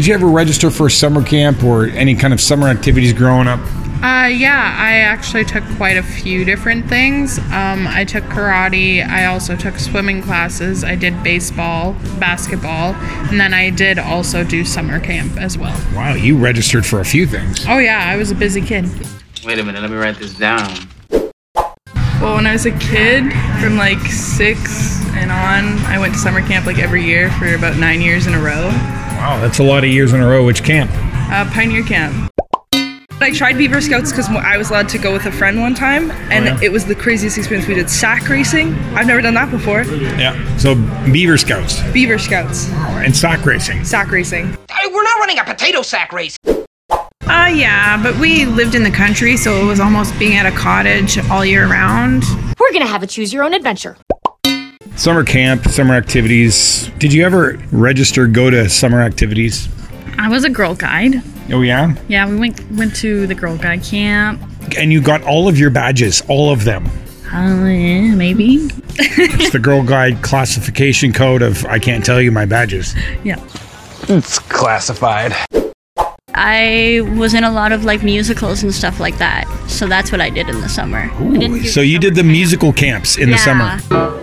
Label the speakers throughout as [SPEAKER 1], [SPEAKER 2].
[SPEAKER 1] Did you ever register for a summer camp or any kind of summer activities growing up?
[SPEAKER 2] Yeah, I actually took quite a few different things. I took karate. I also took swimming classes. I did baseball, basketball, and then I did also do summer camp as well.
[SPEAKER 1] Wow, you registered for a few things.
[SPEAKER 2] Oh yeah, I was a busy kid.
[SPEAKER 3] Wait a minute, let me write this down.
[SPEAKER 4] Well, when I was a kid, from like 6 and on, I went to summer camp like every year for about 9 years in a row.
[SPEAKER 1] Wow, that's a lot of years in a row. Which camp?
[SPEAKER 4] Pioneer Camp. I tried Beaver Scouts because I was allowed to go with a friend one time, and it was the craziest experience. We did sack racing. I've never done that before.
[SPEAKER 1] Yeah, so Beaver Scouts.
[SPEAKER 4] Beaver Scouts.
[SPEAKER 1] And sack racing.
[SPEAKER 4] Sack racing.
[SPEAKER 5] Hey, we're not running a potato sack race.
[SPEAKER 6] Yeah, but we lived in the country, so it was almost being at a cottage all year round.
[SPEAKER 7] We're gonna have a choose your own adventure.
[SPEAKER 1] Summer camp, summer activities. Did you ever go to summer activities?
[SPEAKER 8] I was a Girl Guide.
[SPEAKER 1] Oh, yeah?
[SPEAKER 8] Yeah, we went to the Girl Guide camp.
[SPEAKER 1] And you got all of your badges, all of them?
[SPEAKER 8] Yeah, maybe.
[SPEAKER 1] It's the Girl Guide classification code of, I can't tell you my badges.
[SPEAKER 8] Yeah.
[SPEAKER 3] It's classified.
[SPEAKER 9] I was in a lot of like musicals and stuff like that. So that's what I did in the summer.
[SPEAKER 1] Ooh, so you did the musical camps in the summer.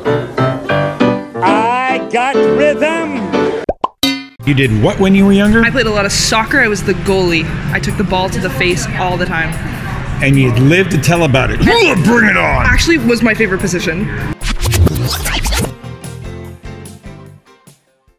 [SPEAKER 10] I got rhythm.
[SPEAKER 1] You did what when you were younger?
[SPEAKER 4] I played a lot of soccer. I was the goalie. I took the ball to the face all the time.
[SPEAKER 1] And you'd live to tell about it. Bring it on!
[SPEAKER 4] Actually, was my favorite position.